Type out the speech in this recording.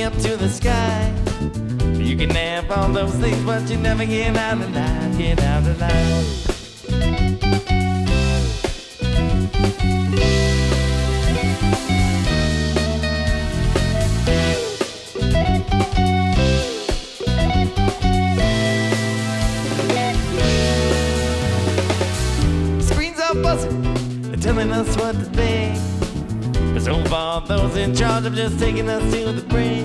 up to the sky. You can have all those things, but you never get out alive, get out alive. Screens are buzzing, they're telling us what to think. But so far, those in charge have just taken us to the brink.